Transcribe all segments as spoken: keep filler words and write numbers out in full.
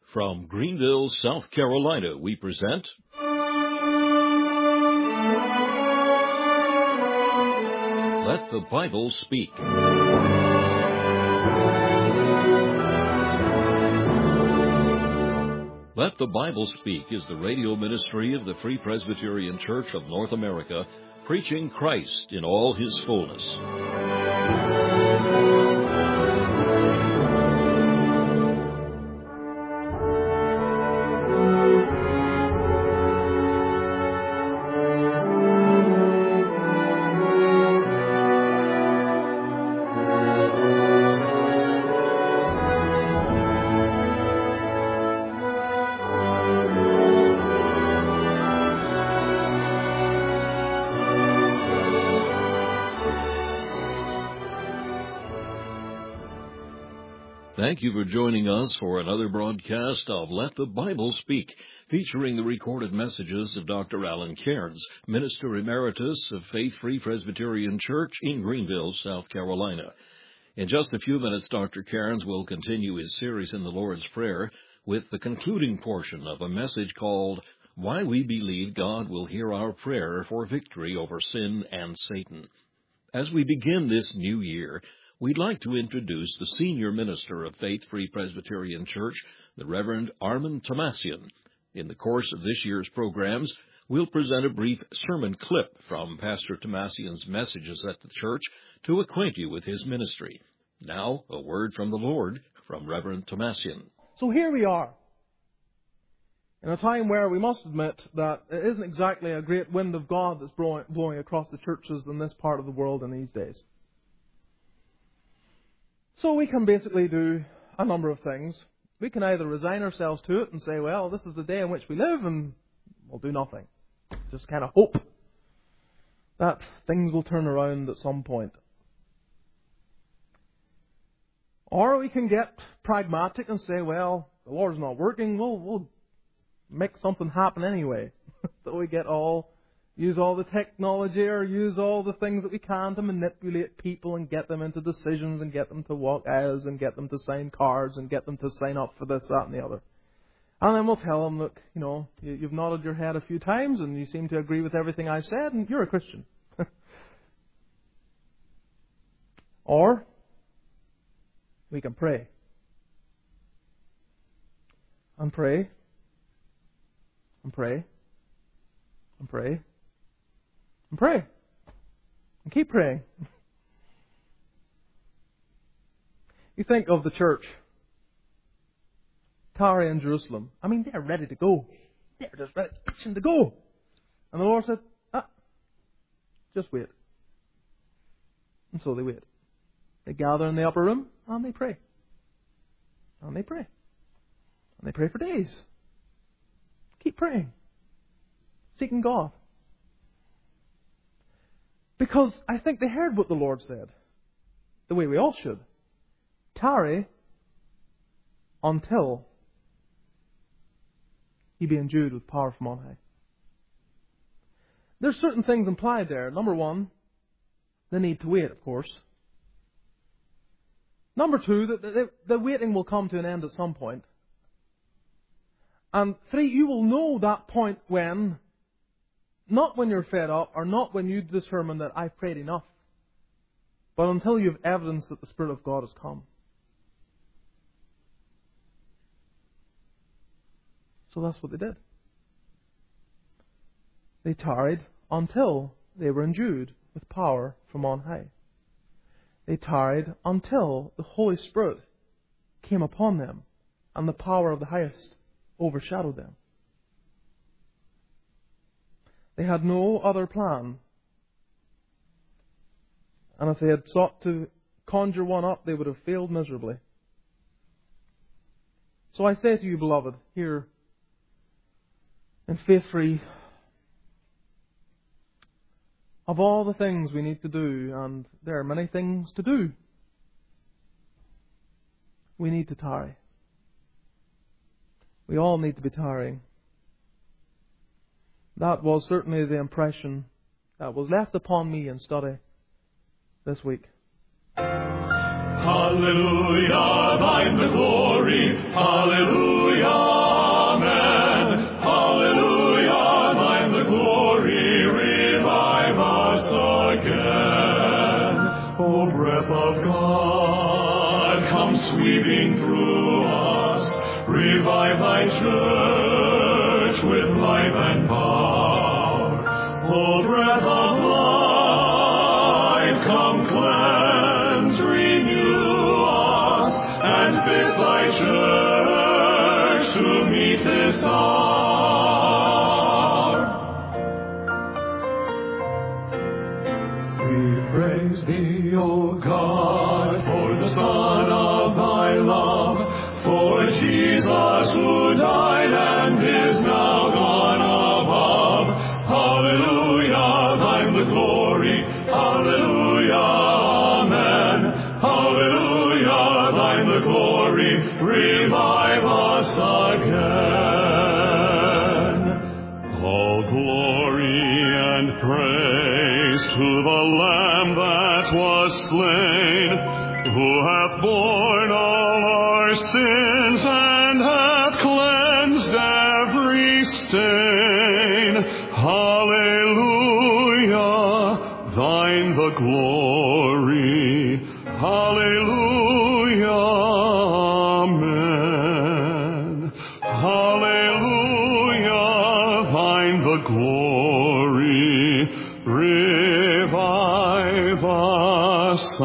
From Greenville, South Carolina, we present Let the Bible Speak. Let the Bible Speak is the radio ministry of the Free Presbyterian Church of North America, preaching Christ in all His fullness. Thank you for joining us for another broadcast of Let the Bible Speak, featuring the recorded messages of Doctor Alan Cairns, Minister Emeritus of Faith Free Presbyterian Church in Greenville, South Carolina. In just a few minutes, Doctor Cairns will continue his series in the Lord's Prayer with the concluding portion of a message called Why We Believe God Will Hear Our Prayer for Victory Over Sin and Satan. As we begin this new year, we'd like to introduce the senior minister of Faith Free Presbyterian Church, the Reverend Armand Tomasian. In the course of this year's programs, we'll present a brief sermon clip from Pastor Tomasian's messages at the church to acquaint you with his ministry. Now, a word from the Lord from Reverend Tomasian. So here we are, in a time where we must admit that it isn't exactly a great wind of God that's blowing, blowing across the churches in this part of the world in these days. So we can basically do a number of things. We can either resign ourselves to it and say, well, this is the day in which we live, and we'll do nothing. Just kind of hope that things will turn around at some point. Or we can get pragmatic and say, well, the Lord's not working, we'll, we'll make something happen anyway. So we get all... Use all the technology or use all the things that we can to manipulate people and get them into decisions and get them to walk aisles and get them to sign cards and get them to sign up for this, that and the other. And then we'll tell them, look, you know, you, you've nodded your head a few times and you seem to agree with everything I said and you're a Christian. Or we can pray. And pray. And pray. And pray. And pray. And keep praying. You think of the church. Tyre and Jerusalem. I mean, they're ready to go. They're just ready to go. And the Lord said, ah, just wait. And so they wait. They gather in the upper room and they pray. And they pray. And they pray for days. Keep praying. Seeking God. Because I think they heard what the Lord said, the way we all should. Tarry until ye be endued with power from on high. There's certain things implied there. Number one, the need to wait, of course. Number two, that the, the waiting will come to an end at some point. And three, you will know that point when... Not when you're fed up, or not when you determine that I've prayed enough, but until you have evidence that the Spirit of God has come. So that's what they did. They tarried until they were endued with power from on high. They tarried until the Holy Spirit came upon them, and the power of the highest overshadowed them. They had no other plan. And if they had sought to conjure one up, they would have failed miserably. So I say to you, beloved, here in Faith Free, of all the things we need to do, and there are many things to do, we need to tarry. We all need to be tarrying. That was certainly the impression that was left upon me in study this week. Hallelujah, thine the glory. Hallelujah. Revive thy church with life and power. O breath of life, come cleanse, renew us, and fit thy church to meet this hour. We praise thee, O God, for the Son of thy love, for Jesus who died and is now gone above. Hallelujah, thine the glory. Hallelujah, amen. Hallelujah, thine the glory. Revive us again. All glory and praise to the Lamb that was slain, who hath borne all our sins and hath cleansed every stain. Hallelujah, thine the glory. Hallelujah, amen. Hallelujah, thine the glory. Revive us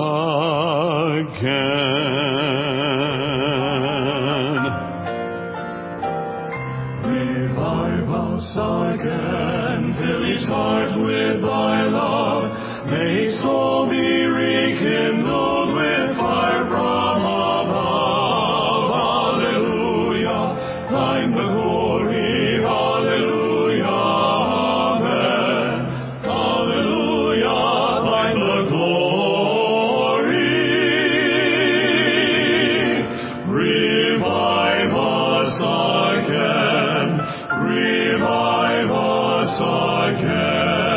again. Revive us again, fill each heart with thy love. May each soul be rekindled with fire from above. Hallelujah, thine the glory. Hallelujah, amen. Hallelujah, thine the glory. Revive us again. Revive us again.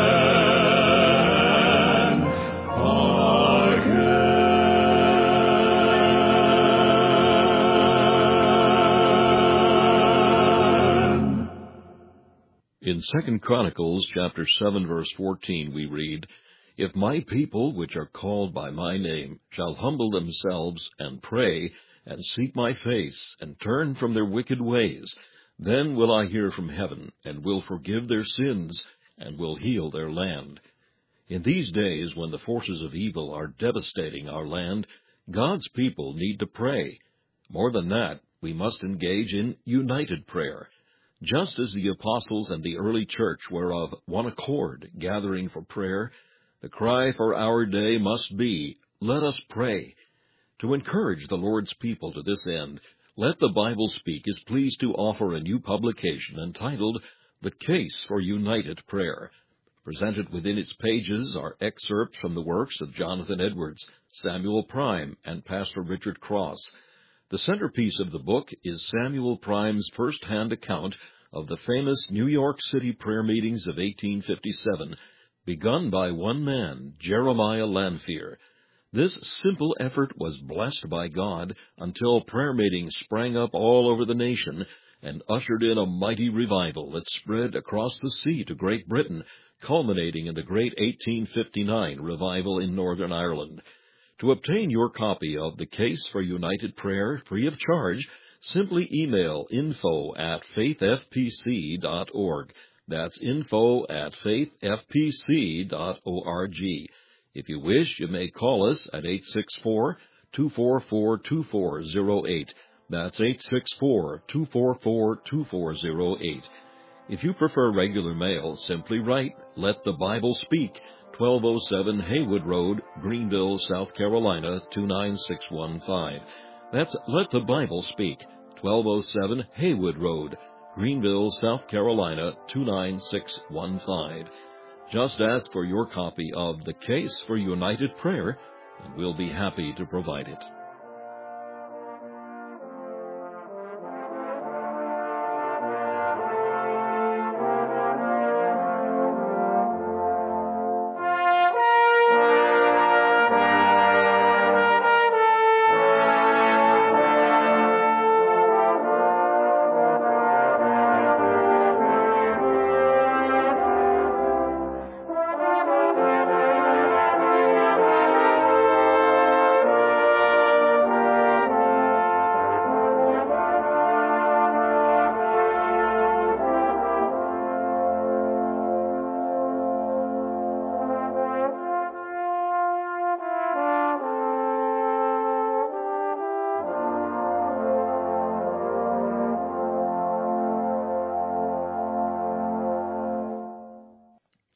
In Second Chronicles chapter seven, verse fourteen, we read, If my people, which are called by my name, shall humble themselves, and pray, and seek my face, and turn from their wicked ways, then will I hear from heaven, and will forgive their sins, and will heal their land. In these days, when the forces of evil are devastating our land, God's people need to pray. More than that, we must engage in united prayer. Just as the apostles and the early church were of one accord, gathering for prayer, the cry for our day must be, let us pray. To encourage the Lord's people to this end, Let the Bible Speak is pleased to offer a new publication entitled The Case for United Prayer. Presented within its pages are excerpts from the works of Jonathan Edwards, Samuel Prime, and Pastor Richard Cross. The centerpiece of the book is Samuel Prime's first-hand account of the famous New York City prayer meetings of eighteen fifty-seven, begun by one man, Jeremiah Lanphier. This simple effort was blessed by God until prayer meetings sprang up all over the nation and ushered in a mighty revival that spread across the sea to Great Britain, culminating in the great eighteen fifty-nine revival in Northern Ireland. To obtain your copy of The Case for United Prayer free of charge, simply email info at faith f p c dot org. That's info at faith f p c dot org. If you wish, you may call us at eight six four, two four four, two four zero eight. That's eight six four, two four four, two four zero eight. If you prefer regular mail, simply write, Let the Bible Speak, twelve oh seven Haywood Road, Greenville, South Carolina, two nine six one five. That's Let the Bible Speak, twelve oh seven Haywood Road, Greenville, South Carolina, two nine six one five. Just ask for your copy of The Case for United Prayer, and we'll be happy to provide it.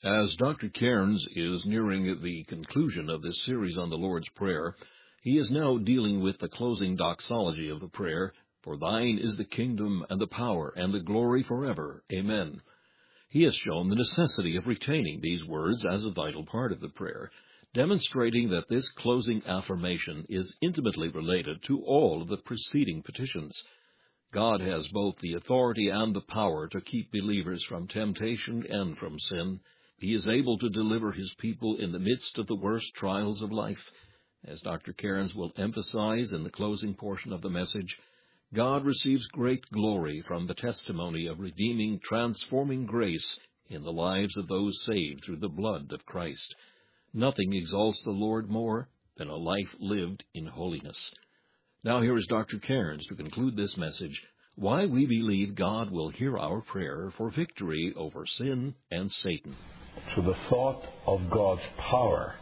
As Doctor Cairns is nearing the conclusion of this series on the Lord's Prayer, he is now dealing with the closing doxology of the prayer, "For thine is the kingdom and the power and the glory forever. Amen." He has shown the necessity of retaining these words as a vital part of the prayer, demonstrating that this closing affirmation is intimately related to all of the preceding petitions. God has both the authority and the power to keep believers from temptation and from sin. He is able to deliver his people in the midst of the worst trials of life. As Doctor Cairns will emphasize in the closing portion of the message, God receives great glory from the testimony of redeeming, transforming grace in the lives of those saved through the blood of Christ. Nothing exalts the Lord more than a life lived in holiness. Now here is Doctor Cairns to conclude this message, why we believe God will hear our prayer for victory over sin and Satan. So the thought of God's power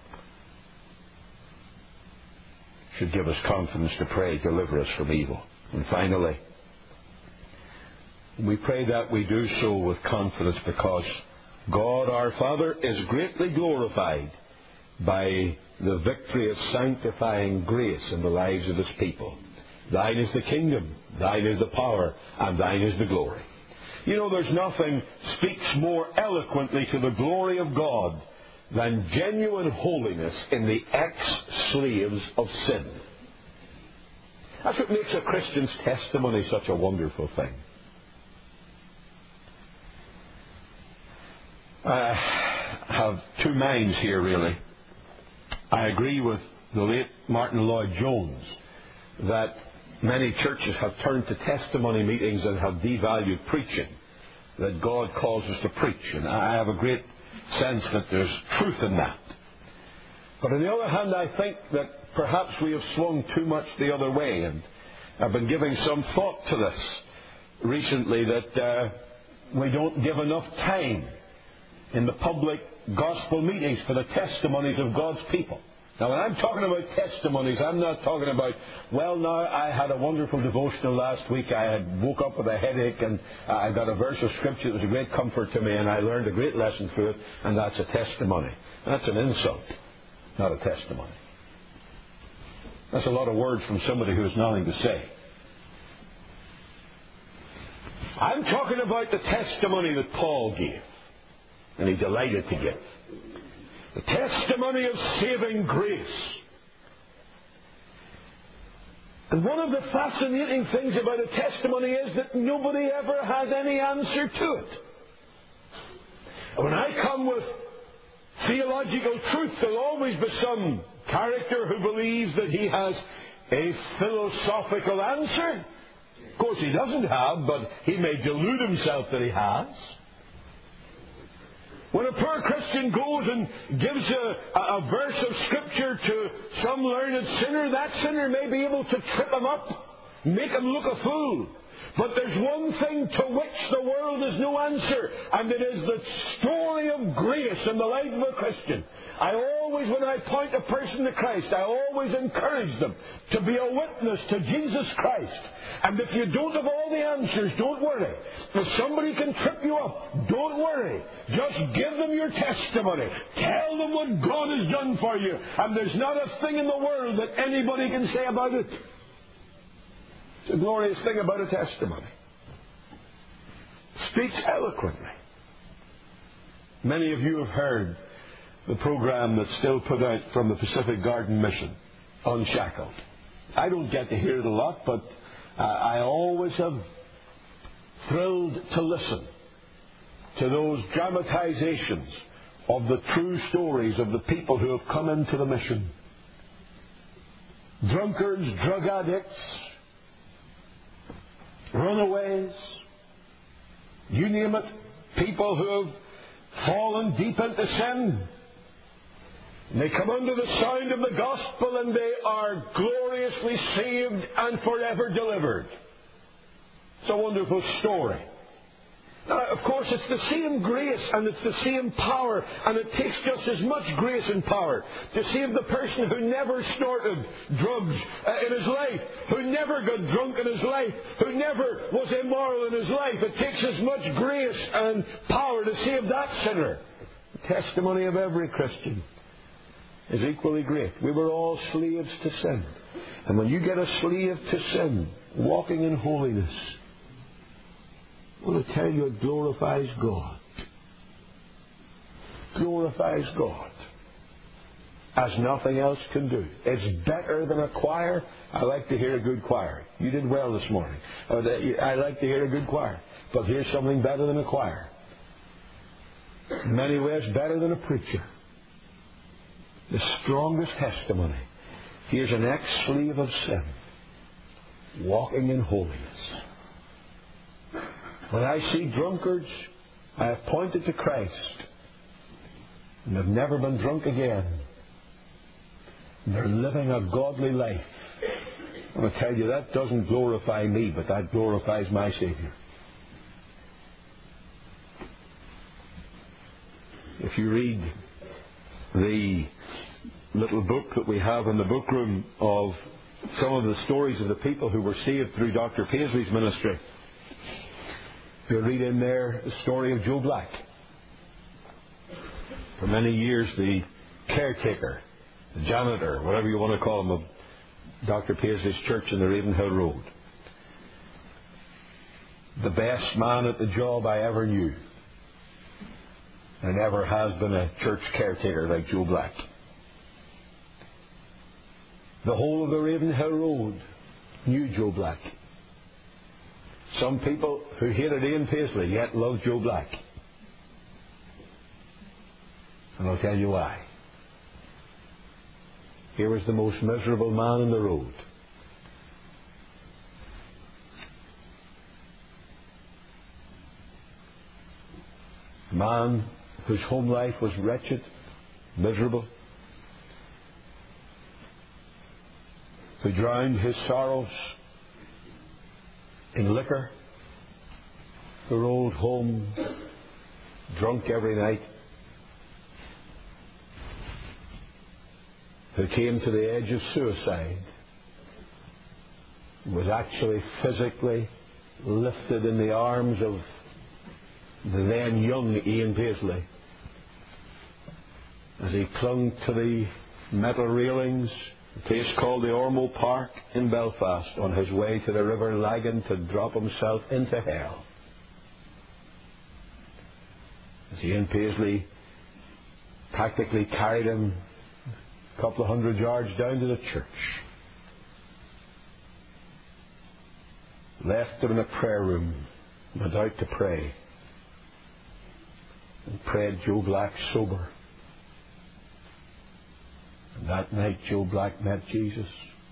should give us confidence to pray, deliver us from evil. And finally, we pray that we do so with confidence because God our Father is greatly glorified by the victory of sanctifying grace in the lives of his people. Thine is the kingdom, thine is the power, and thine is the glory. You know, there's nothing speaks more eloquently to the glory of God than genuine holiness in the ex-slaves of sin. That's what makes a Christian's testimony such a wonderful thing. I have two minds here, really. I agree with the late Martin Lloyd-Jones that many churches have turned to testimony meetings and have devalued preaching, that God calls us to preach. And I have a great sense that there's truth in that. But on the other hand, I think that perhaps we have swung too much the other way. And I've been giving some thought to this recently, that uh, we don't give enough time in the public gospel meetings for the testimonies of God's people. Now, when I'm talking about testimonies, I'm not talking about, well, now, I had a wonderful devotional last week. I had woke up with a headache and I got a verse of Scripture that was a great comfort to me and I learned a great lesson through it, and that's a testimony. That's an insult, not a testimony. That's a lot of words from somebody who has nothing to say. I'm talking about the testimony that Paul gave, and he delighted to give. The testimony of saving grace. And one of the fascinating things about a testimony is that nobody ever has any answer to it. And when I come with theological truth, there'll always be some character who believes that he has a philosophical answer. Of course he doesn't have, but he may delude himself that he has. When a poor Christian goes and gives a, a verse of Scripture to some learned sinner, that sinner may be able to trip him up, make him look a fool. But there's one thing to which the world has no answer, and it is the story of grace in the life of a Christian. I always, when I point a person to Christ, I always encourage them to be a witness to Jesus Christ. And if you don't have all the answers, don't worry. If somebody can trip you up, don't worry. Just give them your testimony. Tell them what God has done for you. And there's not a thing in the world that anybody can say about it. It's a glorious thing about a testimony. It speaks eloquently. Many of you have heard the program that's still put out from the Pacific Garden Mission, Unshackled. I don't get to hear it a lot, but uh, I always have thrilled to listen to those dramatizations of the true stories of the people who have come into the mission. Drunkards, drug addicts, runaways, you name it, people who have fallen deep into sin. And they come under the sound of the gospel and they are gloriously saved and forever delivered. It's a wonderful story. Now, of course, it's the same grace and it's the same power, and it takes just as much grace and power to save the person who never snorted drugs uh, in his life, who never got drunk in his life, who never was immoral in his life. It takes as much grace and power to save that sinner. It testimony of every Christian is equally great. We were all slaves to sin. And when you get a slave to sin, walking in holiness, I want to tell you, it glorifies God. Glorifies God as nothing else can do. It's better than a choir. I like to hear a good choir. You did well this morning. I like to hear a good choir. But here's something better than a choir. In many ways better than a preacher. The strongest testimony. Here's an ex-slave of sin walking in holiness. When I see drunkards, I have pointed to Christ and have never been drunk again. And they're living a godly life. I'm going to tell you, that doesn't glorify me, but that glorifies my Savior. If you read the little book that we have in the book room of some of the stories of the people who were saved through Doctor Paisley's ministry, you'll read in there the story of Joe Black. For many years, the caretaker, the janitor, whatever you want to call him, of Doctor Paisley's church in the Ravenhill Road. The best man at the job I ever knew. There never has been a church caretaker like Joe Black. The whole of the Ravenhill Road knew Joe Black. Some people who hated Ian Paisley yet loved Joe Black. And I'll tell you why. Here was the most miserable man on the road. A man whose home life was wretched, miserable, who drowned his sorrows in liquor, who rode home drunk every night, who came to the edge of suicide, was actually physically lifted in the arms of the then young Ian Paisley as he clung to the metal railings, a place called the Ormeau Park in Belfast, on his way to the River Lagan to drop himself into hell. As Ian Paisley practically carried him a couple of hundred yards down to the church, left him in a prayer room, went out to pray, and prayed Joe Black sober. And that night Joe Black met Jesus.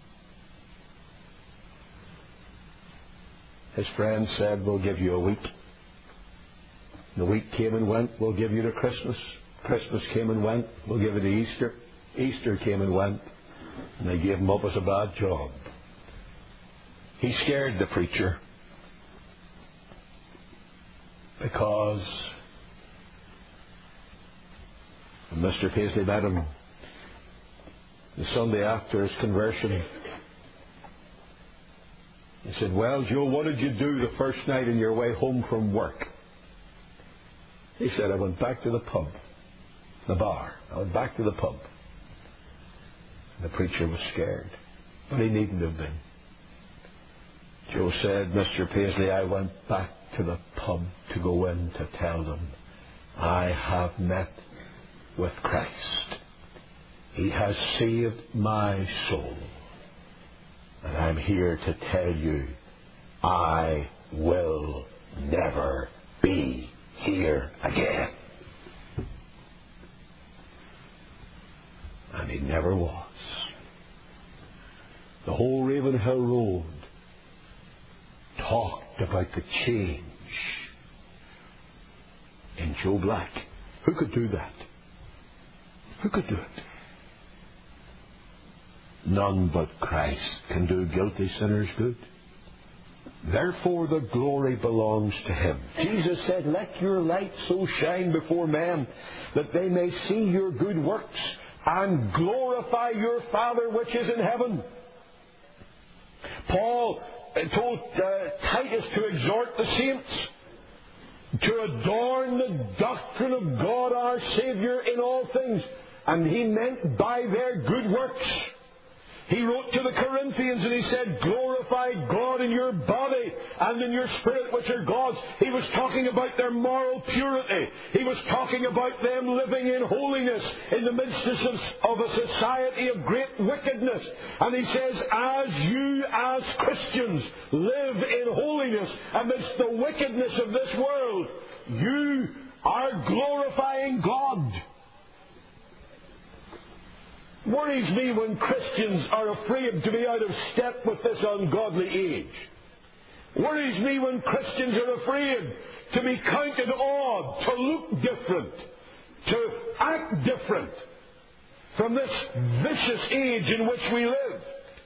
His friends said, "We'll give you a week." The week came and went. "We'll give you to Christmas." Christmas came and went. "We'll give you to Easter." Easter came and went. And they gave him up as a bad job. He scared the preacher because when Mister Paisley met him the Sunday after his conversion, he said, "Well, Joe, what did you do the first night on your way home from work?" He said, "I went back to the pub, the bar. I went back to the pub." And the preacher was scared, but he needn't have been. Joe said, "Mister Paisley, I went back to the pub to go in to tell them I have met with Christ. He has saved my soul. And I'm here to tell you, I will never be here again." And he never was. The whole Ravenhill Road talked about the change in Joe Black. Who could do that? Who could do it? None but Christ can do guilty sinners good. Therefore the glory belongs to Him. Jesus said, "Let your light so shine before men that they may see your good works and glorify your Father which is in heaven." Paul told uh, Titus to exhort the saints. to adorn the doctrine of God our Saviour in all things. And he meant by their good works. He wrote to the Corinthians and he said, glorify God in your body and in your spirit, which are God's. He was talking about their moral purity. He was talking about them living in holiness in the midst of a society of great wickedness. And he says, as you as Christians live in holiness amidst the wickedness of this world, you are glorifying God. Worries me when Christians are afraid to be out of step with this ungodly age. Worries me when Christians are afraid to be counted odd, to look different, to act different from this vicious age in which we live.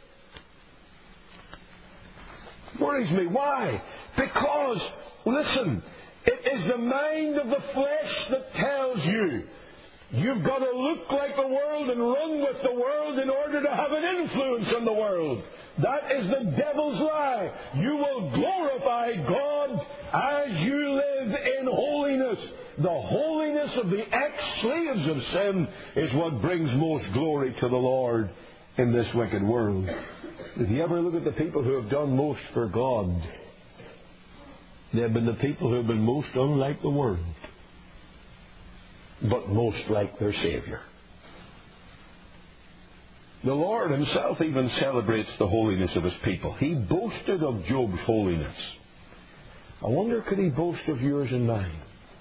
Worries me. Why? Because, listen, it is the mind of the flesh that tells you you've got to look like the world and run with the world in order to have an influence on the world. That is the devil's lie. You will glorify God as you live in holiness. The holiness of the ex-slaves of sin is what brings most glory to the Lord in this wicked world. If you ever look at the people who have done most for God, they have been the people who have been most unlike the world, but most like their Saviour. The Lord himself even celebrates the holiness of his people. He boasted of Job's holiness. I wonder, could he boast of yours and mine?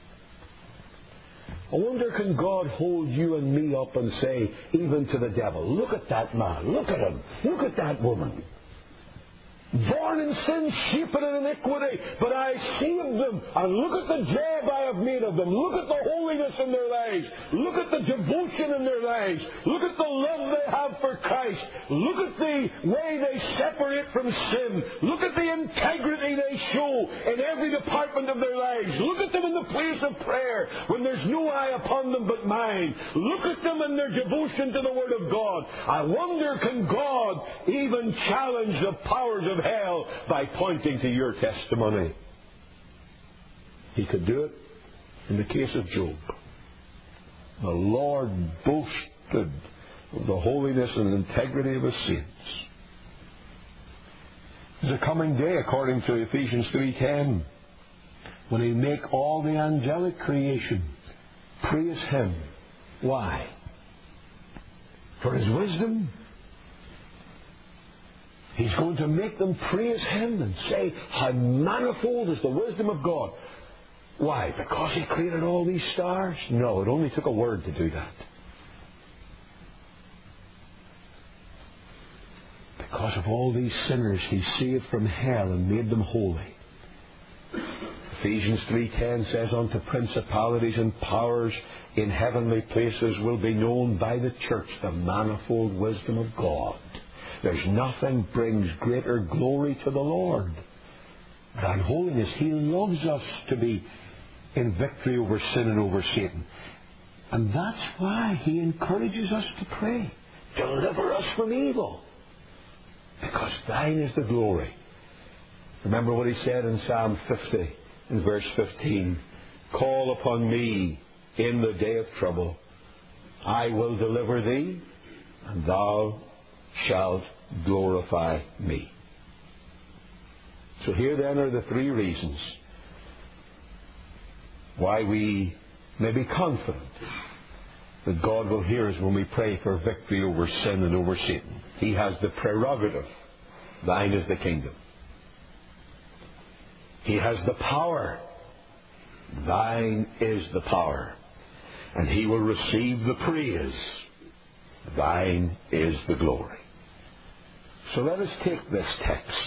I wonder, can God hold you and me up and say, even to the devil, look at that man, look at him, look at that woman. Born in sin, shapen in iniquity, but I saved them. And look at the job I have made of them. Look at the holiness in their lives. Look at the devotion in their lives. Look at the love they have for Christ. Look at the way they separate from sin. Look at the integrity they show in every department of their lives. Look at them in the place of prayer when there's no eye upon them but mine. Look at them in their devotion to the Word of God. I wonder, can God even challenge the powers of hell by pointing to your testimony? He could do it in the case of Job. The Lord boasted of the holiness and integrity of his saints. There's a coming day, according to Ephesians three ten, when he'll make all the angelic creation praise him. Why? For his wisdom. He's going to make them praise him and say, how manifold is the wisdom of God. Why? Because he created all these stars? No, it only took a word to do that. Because of all these sinners he saved from hell and made them holy. Ephesians three ten says, unto principalities and powers in heavenly places will be known by the church the manifold wisdom of God. There's nothing brings greater glory to the Lord than holiness. He loves us to be in victory over sin and over Satan. And that's why he encourages us to pray. Deliver us from evil, because thine is the glory. Remember what he said in Psalm fifty, in verse fifteen. Call upon me in the day of trouble. I will deliver thee, and thou shalt glorify me. So here then are the three reasons why we may be confident that God will hear us when we pray for victory over sin and over Satan. He has the prerogative. Thine is the kingdom. He has the power. Thine is the power. And he will receive the praise. Thine is the glory. So let us take this text.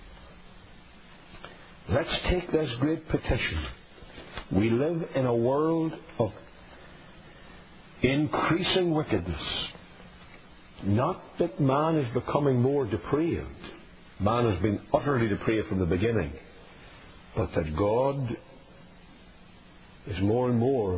Let's take this great petition. We live in a world of increasing wickedness. Not that man is becoming more depraved. Man has been utterly depraved from the beginning. But that God is more and more,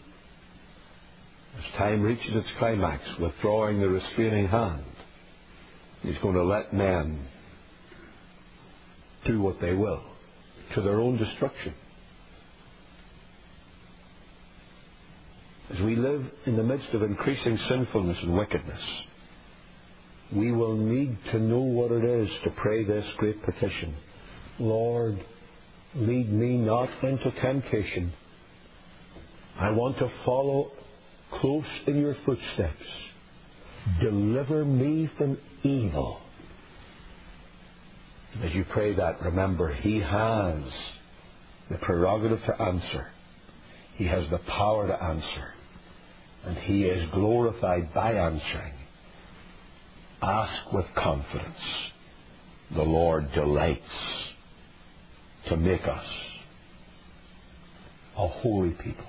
as time reaches its climax, withdrawing the restraining hand. He's going to let men do what they will, to their own destruction. as we live in the midst of increasing sinfulness and wickedness, we will need to know what it is to pray this great petition. Lord, lead me not into temptation. I want to follow close in your footsteps. Deliver me from evil. As you pray that, remember, He has the prerogative to answer. He has the power to answer. And He is glorified by answering. Ask with confidence. The Lord delights to make us a holy people.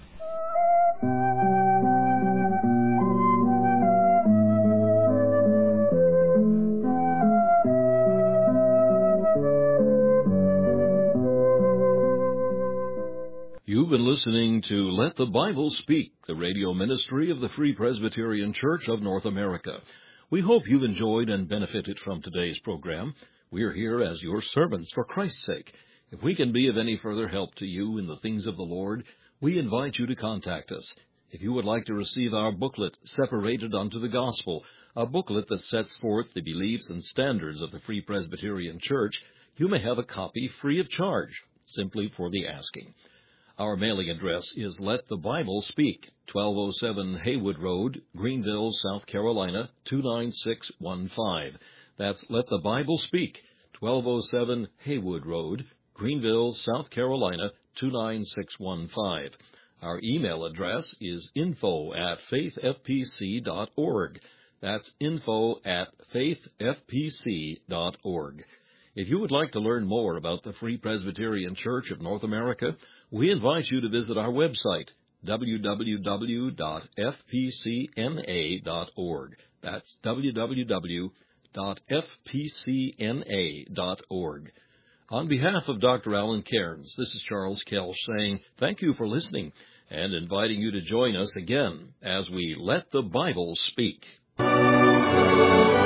You've been listening to Let the Bible Speak, the radio ministry of the Free Presbyterian Church of North America. We hope you've enjoyed and benefited from today's program. We're here as your servants for Christ's sake. If we can be of any further help to you in the things of the Lord, we invite you to contact us. If you would like to receive our booklet, Separated unto the Gospel, a booklet that sets forth the beliefs and standards of the Free Presbyterian Church, you may have a copy free of charge, simply for the asking. Our mailing address is Let the Bible Speak, twelve oh seven Haywood Road, Greenville, South Carolina, two nine six one five. That's Let the Bible Speak, twelve oh seven Haywood Road, Greenville, South Carolina, two nine six one five. Our email address is info at faith f p c dot org. That's info at faith f p c dot org. If you would like to learn more about the Free Presbyterian Church of North America, we invite you to visit our website, w w w dot f p c n a dot org. That's w w w dot f p c n a dot org. On behalf of Doctor Alan Cairns, this is Charles Kelch saying thank you for listening and inviting you to join us again as we Let the Bible Speak.